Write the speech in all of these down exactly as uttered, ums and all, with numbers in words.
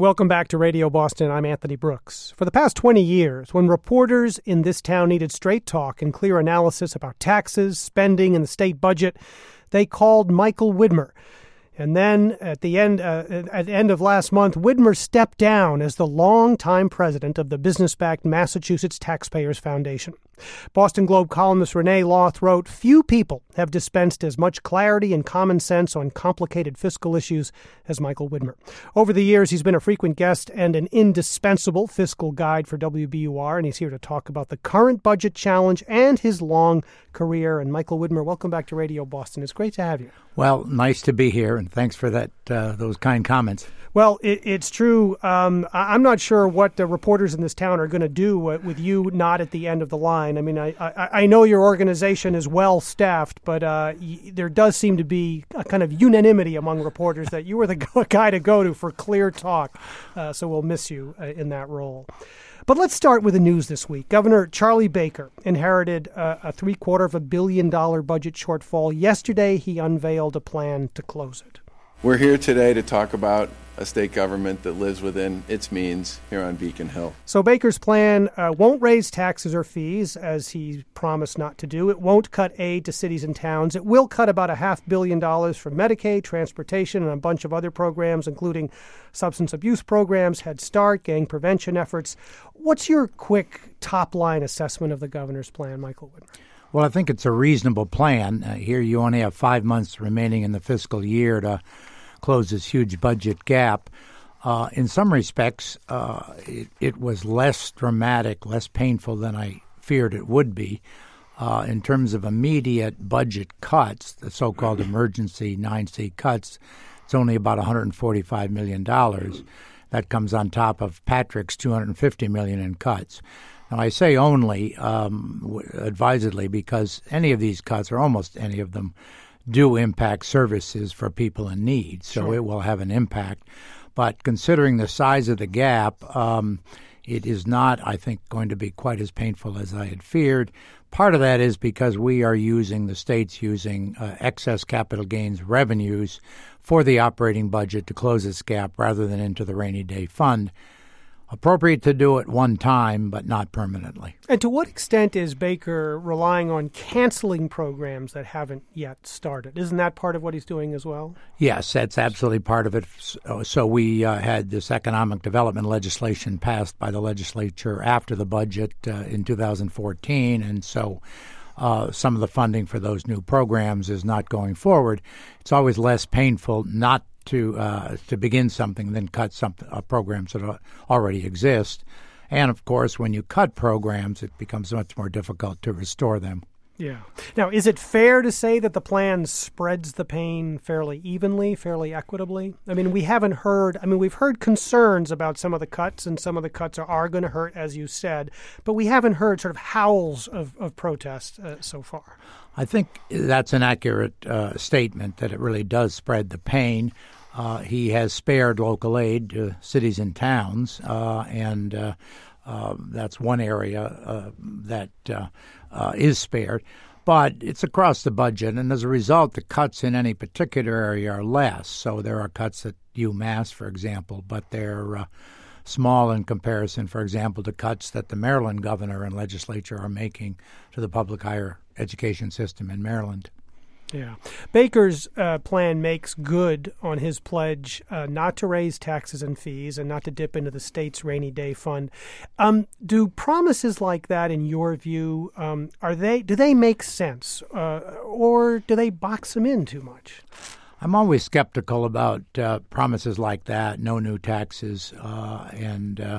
Welcome back to Radio Boston. I'm Anthony Brooks. For the past twenty years, when reporters in this town needed straight talk and clear analysis about taxes, spending, and the state budget, they called Michael Widmer. And then at the end uh, at the end of last month, Widmer stepped down as the longtime president of the business-backed Massachusetts Taxpayers Foundation. Boston Globe columnist Renee Loth wrote, "Few people have dispensed as much clarity and common sense on complicated fiscal issues as Michael Widmer. Over the years, he's been a frequent guest and an indispensable fiscal guide for W B U R, and he's here to talk about the current budget challenge and his long career." And Michael Widmer, welcome back to Radio Boston. It's great to have you. Well, nice to be here, and thanks for that uh, those kind comments. Well, it, it's true. Um, I'm not sure what the reporters in this town are going to do with you not at the end of the line. I mean, I, I, I know your organization is well-staffed, but uh, y- there does seem to be a kind of unanimity among reporters that you were the guy to go to for clear talk. Uh, so we'll miss you uh, in that role. But let's start with the news this week. Governor Charlie Baker inherited a, a three-quarter of a billion dollar budget shortfall. Yesterday, he unveiled a plan to close it. We're here today to talk about a state government that lives within its means here on Beacon Hill. So Baker's plan uh, won't raise taxes or fees, as he promised not to do. It won't cut aid to cities and towns. It will cut about a half billion dollars from Medicaid, transportation, and a bunch of other programs, including substance abuse programs, Head Start, gang prevention efforts. What's your quick top-line assessment of the governor's plan, Michael Widmer? Well, I think it's a reasonable plan. Uh, here you only have five months remaining in the fiscal year to close this huge budget gap. Uh, in some respects, uh, it, it was less dramatic, less painful than I feared it would be. Uh, in terms of immediate budget cuts, the so-called emergency nine C cuts, it's only about one hundred forty-five million dollars. That comes on top of Patrick's two hundred fifty million dollars in cuts. Now, I say only um, advisedly because any of these cuts, or almost any of them, do impact services for people in need, so sure. It will have an impact. But considering the size of the gap, um, it is not, I think, going to be quite as painful as I had feared. Part of that is because we are using, the state's using uh, excess capital gains revenues for the operating budget to close this gap rather than into the rainy day fund. Appropriate to do it one time, but not permanently. And to what extent is Baker relying on canceling programs that haven't yet started? Isn't that part of what he's doing as well? Yes, that's absolutely part of it. So we uh, had this economic development legislation passed by the legislature after the budget uh, in two thousand fourteen, and so uh, some of the funding for those new programs is not going forward. It's always less painful not to uh, to begin something than cut some uh, programs that already exist. And, of course, when you cut programs, it becomes much more difficult to restore them. Yeah. Now, is it fair to say that the plan spreads the pain fairly evenly, fairly equitably? I mean, we haven't heard, I mean, we've heard concerns about some of the cuts, and some of the cuts are, are going to hurt, as you said, but we haven't heard sort of howls of, of protest uh, so far. I think that's an accurate uh, statement, that it really does spread the pain. Uh, he has spared local aid to cities and towns, uh, and uh, uh, that's one area uh, that uh, uh, is spared. But it's across the budget, and as a result, the cuts in any particular area are less. So there are cuts at UMass, for example, but they're uh, small in comparison, for example, to cuts that the Maryland governor and legislature are making to the public higher education system in Maryland. Yeah. Baker's uh, plan makes good on his pledge uh, not to raise taxes and fees and not to dip into the state's rainy day fund. Um, do promises like that, in your view, um, are they do they make sense, uh, or do they box them in too much? I'm always skeptical about uh, promises like that, no new taxes, uh, and uh,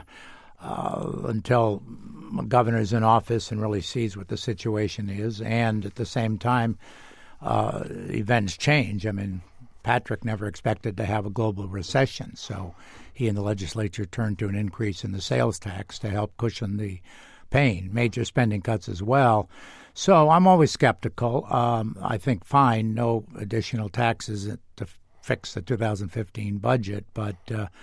uh, until a governor's in office and really sees what the situation is, and at the same time, Uh, events change. I mean, Patrick never expected to have a global recession, so he and the legislature turned to an increase in the sales tax to help cushion the pain, major spending cuts as well. So I'm always skeptical. Um, I think, fine, no additional taxes to fix the two thousand fifteen budget, but uh,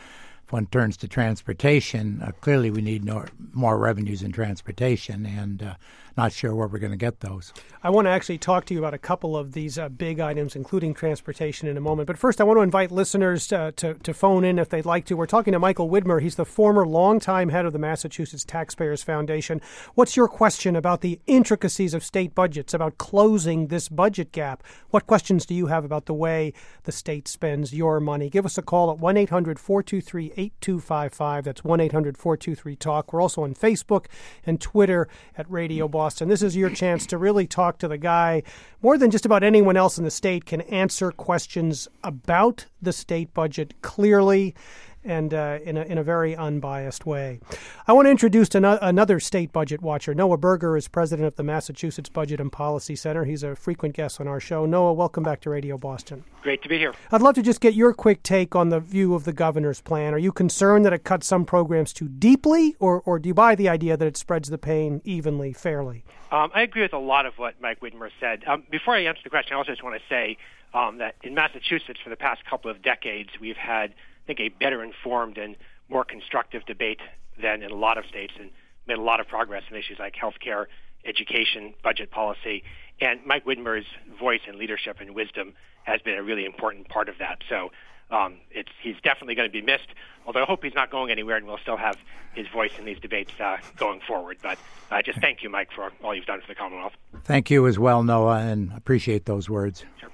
if one turns to transportation, uh, clearly we need no, more revenues in transportation, and uh, not sure where we're going to get those. I want to actually talk to you about a couple of these uh, big items, including transportation, in a moment. But first, I want to invite listeners uh, to, to phone in if they'd like to. We're talking to Michael Widmer. He's the former longtime head of the Massachusetts Taxpayers Foundation. What's your question about the intricacies of state budgets, about closing this budget gap? What questions do you have about the way the state spends your money? Give us a call at one eight hundred four two three eight two five five. That's one eight hundred four two three talk. We're also on Facebook and Twitter at Radio Boston. This is your chance to really talk to the guy more than just about anyone else in the state, can answer questions about the state budget clearly and uh, in, a, in a very unbiased way. I want to introduce an- another state budget watcher. Noah Berger is president of the Massachusetts Budget and Policy Center. He's a frequent guest on our show. Noah, welcome back to Radio Boston. Great to be here. I'd love to just get your quick take on the view of the governor's plan. Are you concerned that it cuts some programs too deeply, or, or do you buy the idea that it spreads the pain evenly, fairly? Um, I agree with a lot of what Mike Widmer said. Um, before I answer the question, I also just want to say um, that in Massachusetts for the past couple of decades, we've had, I think, a better informed and more constructive debate than in a lot of states, and made a lot of progress in issues like healthcare, education, budget policy. And Mike Widmer's voice and leadership and wisdom has been a really important part of that. So um, it's he's definitely going to be missed, although I hope he's not going anywhere and we'll still have his voice in these debates uh, going forward. But uh, just thank you, Mike, for all you've done for the Commonwealth. Thank you as well, Noah, and appreciate those words. Sure.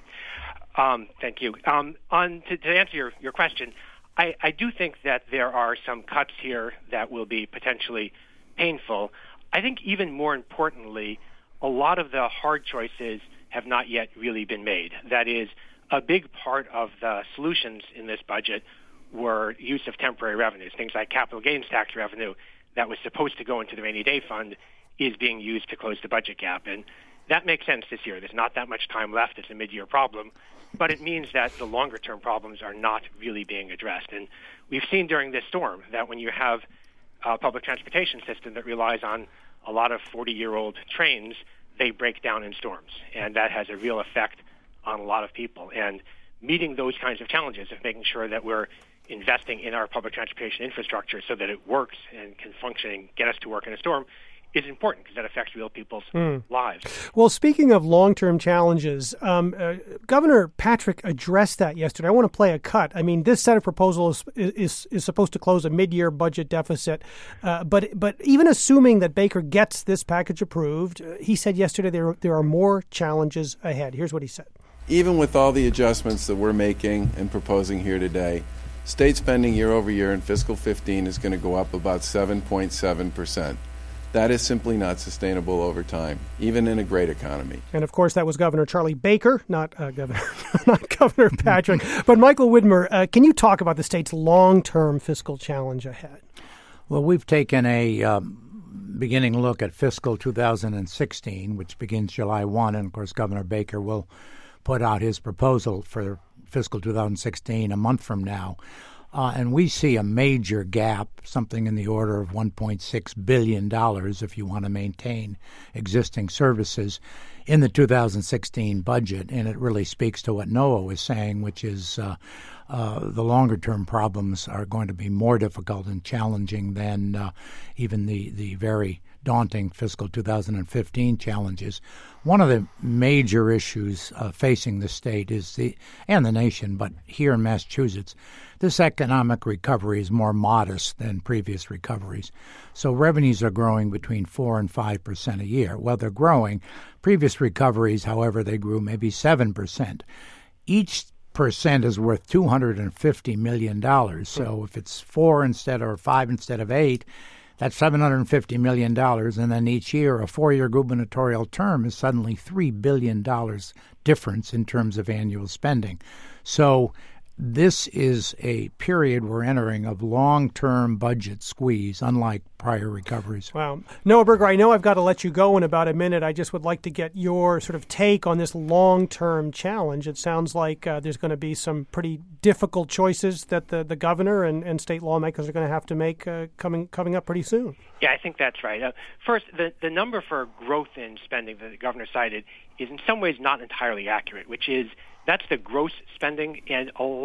Um, thank you. Um, on to, to answer your, your question, I, I do think that there are some cuts here that will be potentially painful. I think even more importantly, a lot of the hard choices have not yet really been made. That is, a big part of the solutions in this budget were use of temporary revenues, things like capital gains tax revenue that was supposed to go into the rainy day fund is being used to close the budget gap. And that makes sense this year. There's not that much time left. It's a mid-year problem. But it means that the longer-term problems are not really being addressed. And we've seen during this storm that when you have a public transportation system that relies on a lot of forty-year-old trains, they break down in storms. And that has a real effect on a lot of people. And meeting those kinds of challenges of making sure that we're investing in our public transportation infrastructure so that it works and can function and get us to work in a storm is important because that affects real people's mm. lives. Well, speaking of long-term challenges, um, uh, Governor Patrick addressed that yesterday. I want to play a cut. I mean, this set of proposals is is, is supposed to close a mid-year budget deficit, uh, but but even assuming that Baker gets this package approved, uh, he said yesterday there there are more challenges ahead. Here's what he said. Even with all the adjustments that we're making and proposing here today, state spending year over year in fiscal fifteen is going to go up about seven point seven percent. That is simply not sustainable over time, even in a great economy. And of course, that was Governor Charlie Baker, not uh, Governor, not Governor Patrick. But Michael Widmer, uh, can you talk about the state's long-term fiscal challenge ahead? Well, we've taken a um, beginning look at fiscal two thousand sixteen, which begins July first, and of course, Governor Baker will put out his proposal for fiscal two thousand sixteen a month from now. Uh, and we see a major gap, something in the order of one point six billion dollars if you want to maintain existing services in the two thousand sixteen budget. And it really speaks to what Noah was saying, which is uh, uh, the longer-term problems are going to be more difficult and challenging than uh, even the, the very daunting fiscal two thousand fifteen challenges. One of the major issues uh, facing the state is the and the nation, but here in Massachusetts, this economic recovery is more modest than previous recoveries. So revenues are growing between four and five percent a year. Well, they're growing. Previous recoveries, however, they grew maybe seven percent. Each percent is worth two hundred fifty million dollars. So if it's four instead or five instead of eight, that's seven hundred fifty million dollars, and then each year a four-year gubernatorial term is suddenly three billion dollars difference in terms of annual spending. So this is a period we're entering of long-term budget squeeze, unlike prior recoveries. Wow. Noah Berger, I know I've got to let you go in about a minute. I just would like to get your sort of take on this long-term challenge. It sounds like uh, there's going to be some pretty difficult choices that the, the governor and, and state lawmakers are going to have to make uh, coming coming up pretty soon. Yeah, I think that's right. Uh, first, the, the number for growth in spending that the governor cited is in some ways not entirely accurate, which is that's the gross spending, and a lot of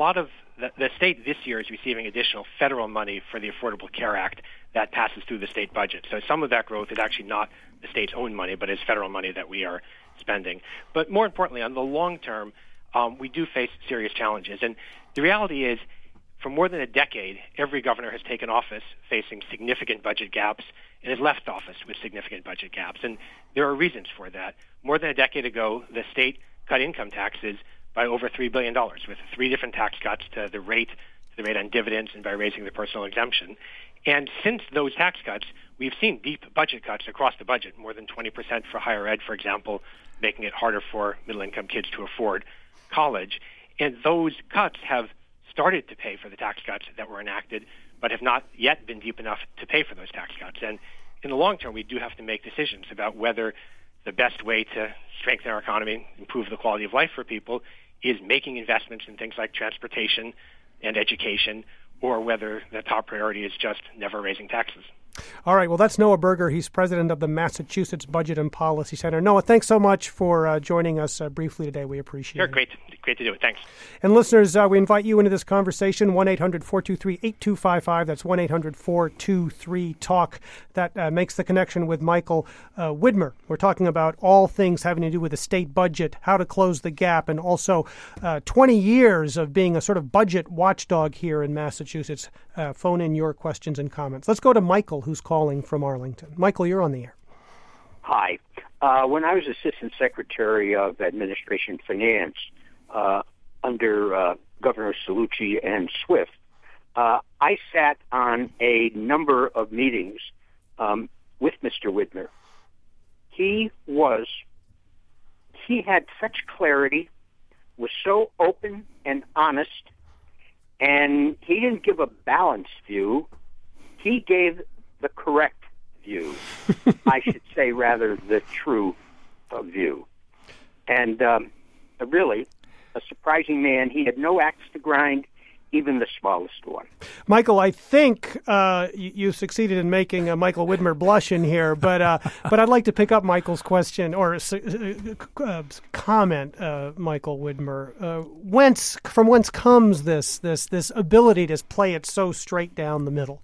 the, the state this year is receiving additional federal money for the Affordable Care Act that passes through the state budget. So some of that growth is actually not the state's own money, but is federal money that we are spending. But more importantly, on the long term, um, we do face serious challenges. And the reality is, for more than a decade, every governor has taken office facing significant budget gaps and has left office with significant budget gaps. And there are reasons for that. More than a decade ago, the state cut income taxes by over three billion dollars with three different tax cuts to the rate, to the rate on dividends, and by raising the personal exemption. And since those tax cuts, we've seen deep budget cuts across the budget, more than twenty percent for higher ed, for example, making it harder for middle-income kids to afford college. And those cuts have started to pay for the tax cuts that were enacted, but have not yet been deep enough to pay for those tax cuts. And in the long term, we do have to make decisions about whether the best way to strengthen our economy, improve the quality of life for people, is making investments in things like transportation and education, or whether the top priority is just never raising taxes. All right. Well, that's Noah Berger. He's president of the Massachusetts Budget and Policy Center. Noah, thanks so much for uh, joining us uh, briefly today. We appreciate sure, it. Great. Great to do it. Thanks. And listeners, uh, we invite you into this conversation, one eight hundred four two three eight two five five. That's one eight hundred four two three talk. That uh, makes the connection with Michael uh, Widmer. We're talking about all things having to do with the state budget, how to close the gap, and also uh, twenty years of being a sort of budget watchdog here in Massachusetts. Uh, phone in your questions and comments. Let's go to Michael, who's calling from Arlington. Michael, you're on the air. Hi. Uh, when I was Assistant Secretary of Administration Finance uh, under uh, Governor Cellucci and Swift, uh, I sat on a number of meetings um, with Mister Widmer. He was, he had such clarity, was so open and honest, and he didn't give a balanced view. He gave the correct view. I should say, rather, the true uh, view. And um, really, a surprising man. He had no axe to grind, even the smallest one. Michael, I think uh, you, you succeeded in making uh, Michael Widmer blush in here, but uh, but I'd like to pick up Michael's question or uh, comment, uh, Michael Widmer. Uh, whence, from whence comes this this this ability to play it so straight down the middle?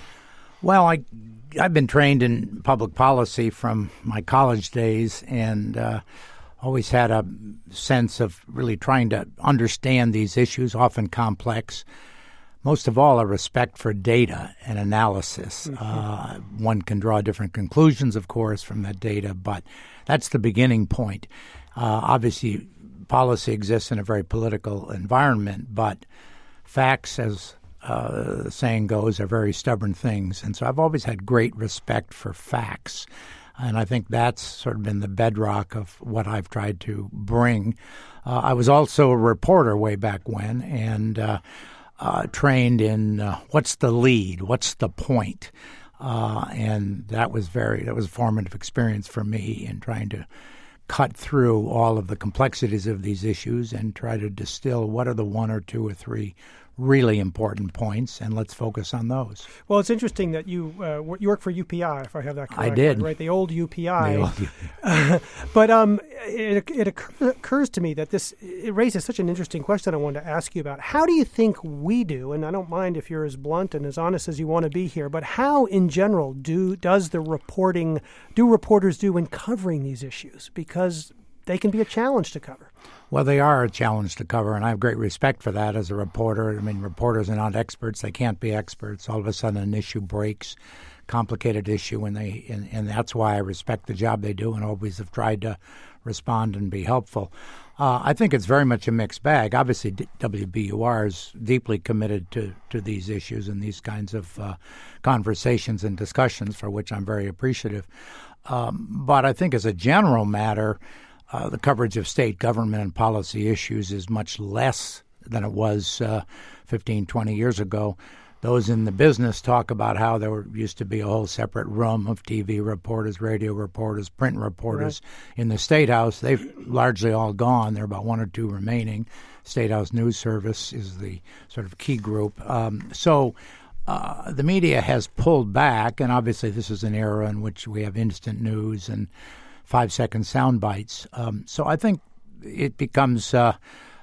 Well, I I've been trained in public policy from my college days, and uh, always had a sense of really trying to understand these issues, often complex. Most of all, a respect for data and analysis. Mm-hmm. Uh, one can draw different conclusions, of course, from that data, but that's the beginning point. Uh, obviously, policy exists in a very political environment, but facts, as uh, the saying goes, are very stubborn things. And so I've always had great respect for facts. And I think that's sort of been the bedrock of what I've tried to bring. Uh, I was also a reporter way back when, and uh, uh, trained in uh, what's the lead, what's the point, uh, and that was very that was a formative experience for me in trying to cut through all of the complexities of these issues and try to distill what are the one or two or three really important points, and let's focus on those. Well, it's interesting that you uh, you work for U P I, if I have that correct. I did. Right, the old U P I. The old U P I. Uh, but um, it, it occurs to me that this it raises such an interesting question I wanted to ask you about. How do you think we do, and I don't mind if you're as blunt and as honest as you want to be here, but how in general do does the reporting, do reporters do in covering these issues? Because they can be a challenge to cover. Well, they are a challenge to cover, and I have great respect for that as a reporter. I mean, reporters are not experts. They can't be experts. All of a sudden, an issue breaks, complicated issue, and they and, and that's why I respect the job they do and always have tried to respond and be helpful. Uh, I think it's very much a mixed bag. Obviously, W B U R is deeply committed to, to these issues and these kinds of uh, conversations and discussions, for which I'm very appreciative. Um, but I think as a general matter, Uh, the coverage of state government and policy issues is much less than it was uh, fifteen, twenty years ago. Those in the business talk about how there were, used to be a whole separate room of T V reporters, radio reporters, print reporters right. in the State House. They've largely all gone. There are about one or two remaining. State House News Service is the sort of key group. Um, so uh, the media has pulled back, and obviously this is an era in which we have instant news and five-second sound bites. Um, so I think it becomes uh,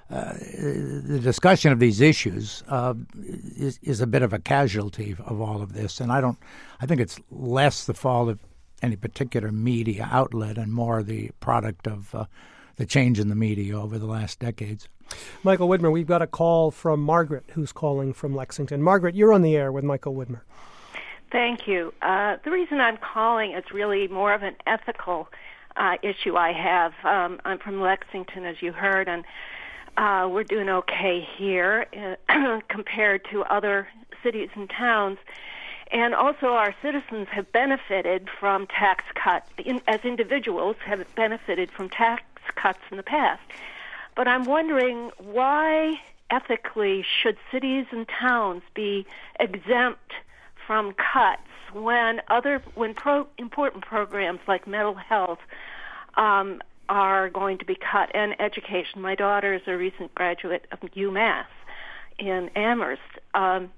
uh, the discussion of these issues uh, is, is a bit of a casualty of all of this. And I don't, I think it's less the fault of any particular media outlet and more the product of uh, the change in the media over the last decades. Michael Widmer, we've got a call from Margaret, who's calling from Lexington. Margaret, you're on the air with Michael Widmer. Thank you. Uh, the reason I'm calling is really more of an ethical uh, issue I have. Um, I'm from Lexington, as you heard, and uh, we're doing okay here uh, compared to other cities and towns. And also our citizens have benefited from tax cuts, in, as individuals have benefited from tax cuts in the past. But I'm wondering why ethically should cities and towns be exempt from cuts when other when pro, important programs like mental health um, are going to be cut, and education. My daughter is a recent graduate of UMass in Amherst, um,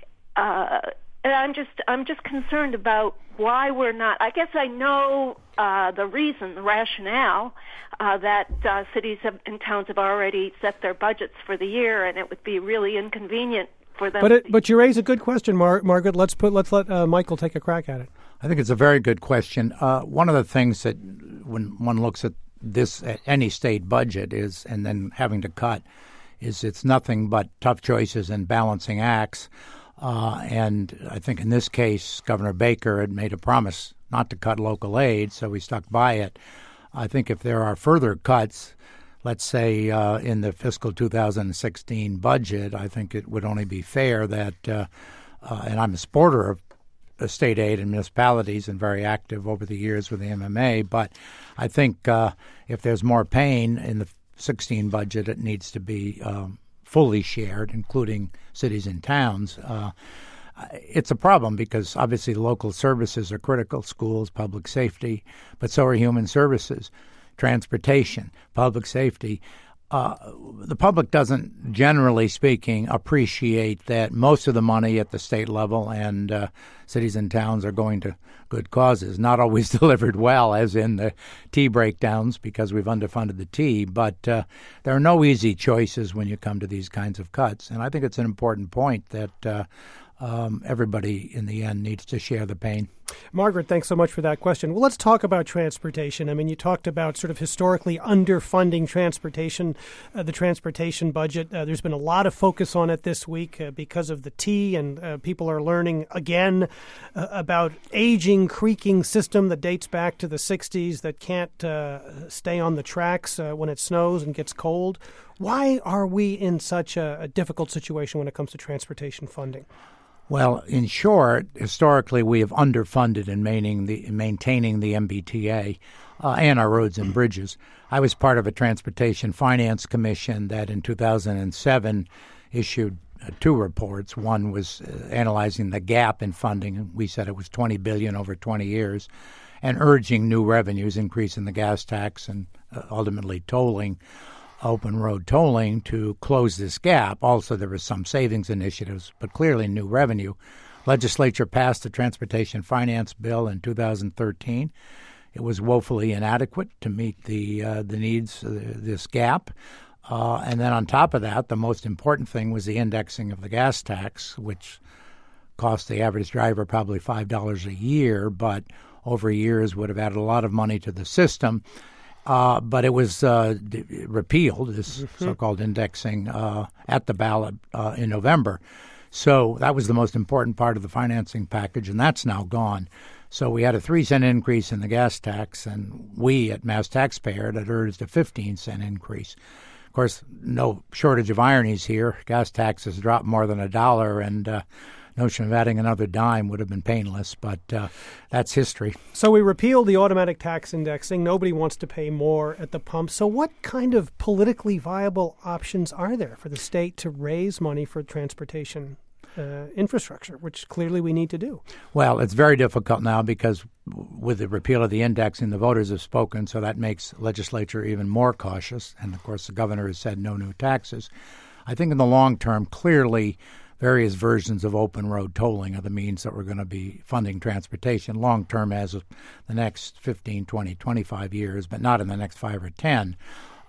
uh, and I'm just I'm just concerned about why we're not. I guess I know uh, the reason, the rationale uh, that uh, cities have, and towns have already set their budgets for the year, and it would be really inconvenient for them. But it, but you raise a good question, Mar- Margaret. Let's put let's let uh, Michael take a crack at it. I think it's a very good question. Uh, one of the things that when one looks at this at any state budget is, and then having to cut, is it's nothing but tough choices and balancing acts. Uh, and I think in this case, Governor Baker had made a promise not to cut local aid, so we stuck by it. I think if there are further cuts, let's say uh, in the fiscal two thousand sixteen budget, I think it would only be fair that, uh, uh, and I'm a supporter of state aid and municipalities and very active over the years with the M M A, but I think uh, if there's more pain in the sixteen budget, it needs to be um, fully shared, including cities and towns. Uh, it's a problem because obviously local services are critical, schools, public safety, but so are human services, transportation, public safety. Uh, the public doesn't, generally speaking, appreciate that most of the money at the state level and uh, cities and towns are going to good causes. Not always delivered well, as in the T breakdowns, because we've underfunded the T. But uh, there are no easy choices when you come to these kinds of cuts. And I think it's an important point that uh, um, everybody, in the end, needs to share the pain. Margaret, thanks so much for that question. Well, let's talk about transportation. I mean, you talked about sort of historically underfunding transportation, uh, the transportation budget. Uh, there's been a lot of focus on it this week uh, because of the T, and uh, people are learning again uh, about aging, creaking system that dates back to the sixties that can't uh, stay on the tracks uh, when it snows and gets cold. Why are we in such a, a difficult situation when it comes to transportation funding? Well, in short, historically we have underfunded in maintaining the, maintaining the M B T A uh, and our roads and bridges. I was part of a Transportation Finance Commission that in two thousand seven issued uh, two reports. One was uh, analyzing the gap in funding. We said it was twenty billion dollars over twenty years, and urging new revenues, increasing the gas tax and uh, ultimately tolling. Open road tolling to close this gap. Also, there were some savings initiatives, but clearly new revenue. Legislature passed the Transportation Finance Bill in two thousand thirteen. It was woefully inadequate to meet the uh, the needs of this gap. Uh, and then on top of that, the most important thing was the indexing of the gas tax, which cost the average driver probably five dollars a year, but over years would have added a lot of money to the system. Uh, but it was uh, d- repealed, this mm-hmm. so-called indexing, uh, at the ballot uh, in November. So that was the most important part of the financing package, and that's now gone. So we had a three cent increase in the gas tax, and we at Mass Taxpayer had urged a fifteen cent increase. Of course, no shortage of ironies here. Gas taxes dropped more than a dollar, and uh, notion of adding another dime would have been painless, but uh, that's history. So we repealed the automatic tax indexing. Nobody wants to pay more at the pump. So what kind of politically viable options are there for the state to raise money for transportation uh, infrastructure, which clearly we need to do? Well, it's very difficult now because with the repeal of the indexing, the voters have spoken, so that makes legislature even more cautious. And, of course, the governor has said no new taxes. I think in the long term, clearly, various versions of open road tolling are the means that we're going to be funding transportation long term as of the next fifteen, twenty, twenty-five years, but not in the next five or ten.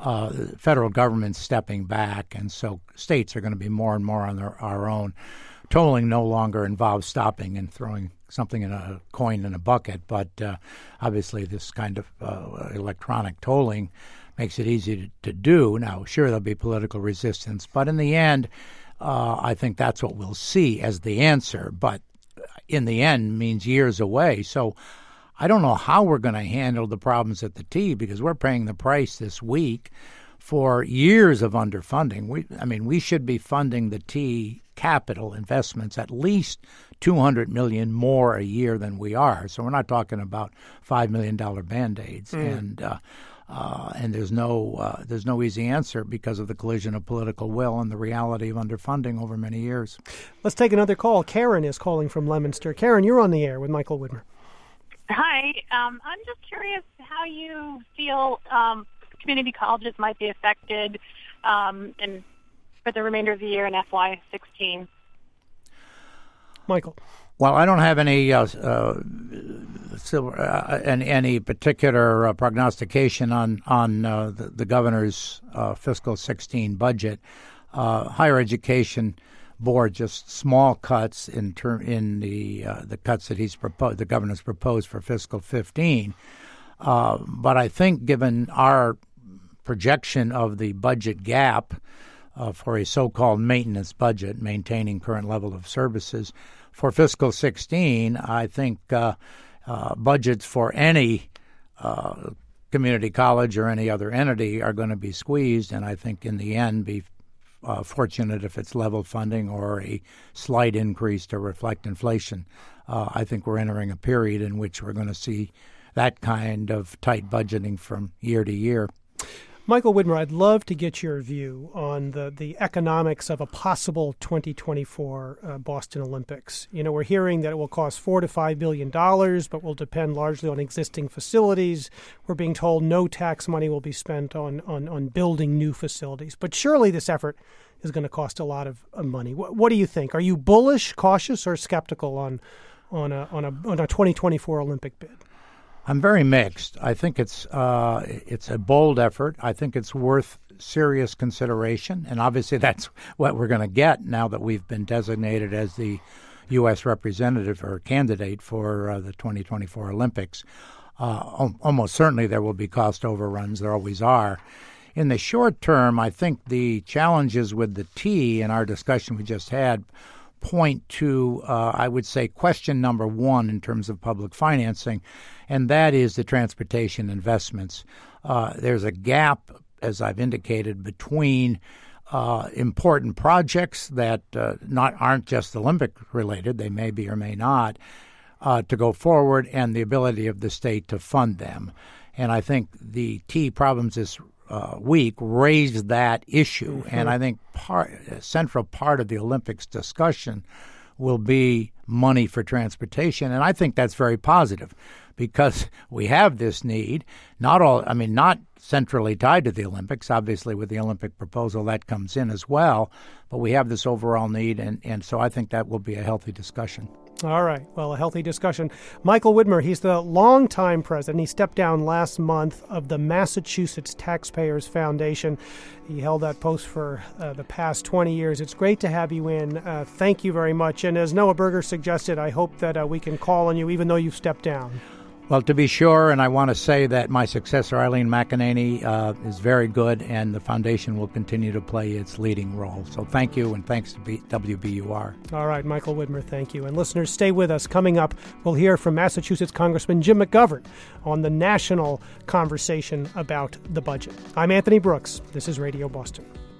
uh, the federal government's stepping back, and so states are going to be more and more on their, our own. Tolling no longer involves stopping and throwing something in a coin in a bucket, but uh, obviously this kind of uh, electronic tolling makes it easy to, to do. Now, sure, there'll be political resistance, but in the end, uh, I think that's what we'll see as the answer. But in the end, means years away. So I don't know how we're going to handle the problems at the T, because we're paying the price this week for years of underfunding. We, I mean, we should be funding the T capital investments at least two hundred million dollars more a year than we are. So we're not talking about five million dollars Band-Aids. Mm. And uh, uh, and there's no uh, there's no easy answer because of the collision of political will and the reality of underfunding over many years. Let's take another call. Karen is calling from Leominster. Karen, you're on the air with Michael Widmer. Hi. Um, I'm just curious how you feel um, community colleges might be affected um, in for the remainder of the year in F Y sixteen. Michael. Well, I don't have any uh, uh, silver, uh, any, any particular uh, prognostication on on uh, the, the governor's uh, fiscal sixteen budget. Uh, higher education board just small cuts in term in the uh, the cuts that he's proposed, the governor's proposed for fiscal fifteen. Uh, but I think, given our projection of the budget gap uh, for a so-called maintenance budget, maintaining current level of services, for fiscal sixteen, I think uh, uh, budgets for any uh, community college or any other entity are going to be squeezed, and I think in the end be uh, fortunate if it's level funding or a slight increase to reflect inflation. Uh, I think we're entering a period in which we're going to see that kind of tight budgeting from year to year. Michael Widmer, I'd love to get your view on the, the economics of a possible twenty twenty-four uh, Boston Olympics. You know, we're hearing that it will cost four to five billion dollars, but will depend largely on existing facilities. We're being told no tax money will be spent on on, on building new facilities. But surely this effort is going to cost a lot of uh, money. What, what do you think? Are you bullish, cautious, or skeptical on on a on a on a twenty twenty-four Olympic bid? I'm very mixed. I think it's uh, it's a bold effort. I think it's worth serious consideration, and obviously that's what we're going to get now that we've been designated as the U S representative or candidate for uh, the twenty twenty-four Olympics. Uh, almost certainly there will be cost overruns. There always are. In the short term, I think the challenges with the T in our discussion we just had point to, uh, I would say, question number one in terms of public financing, and that is the transportation investments. Uh, there's a gap, as I've indicated, between uh, important projects that uh, not aren't just Olympic related, they may be or may not, uh, to go forward, and the ability of the state to fund them. And I think the T problems this Uh, week raised that issue, mm-hmm. and I think part, a central part of the Olympics discussion will be money for transportation, and I think that's very positive because we have this need. Not all, I mean, not centrally tied to the Olympics. Obviously, with the Olympic proposal, that comes in as well, but we have this overall need, and, and so I think that will be a healthy discussion. All right. Well, a healthy discussion. Michael Widmer, he's the longtime president. He stepped down last month of the Massachusetts Taxpayers Foundation. He held that post for uh, the past twenty years. It's great to have you in. Uh, thank you very much. And as Noah Berger suggested, I hope that uh, we can call on you even though you've stepped down. Well, to be sure, and I want to say that my successor, Eileen McEnany, uh, is very good, and the foundation will continue to play its leading role. So thank you, and thanks to B- W B U R. All right, Michael Widmer, thank you. And listeners, stay with us. Coming up, we'll hear from Massachusetts Congressman Jim McGovern on the national conversation about the budget. I'm Anthony Brooks. This is Radio Boston.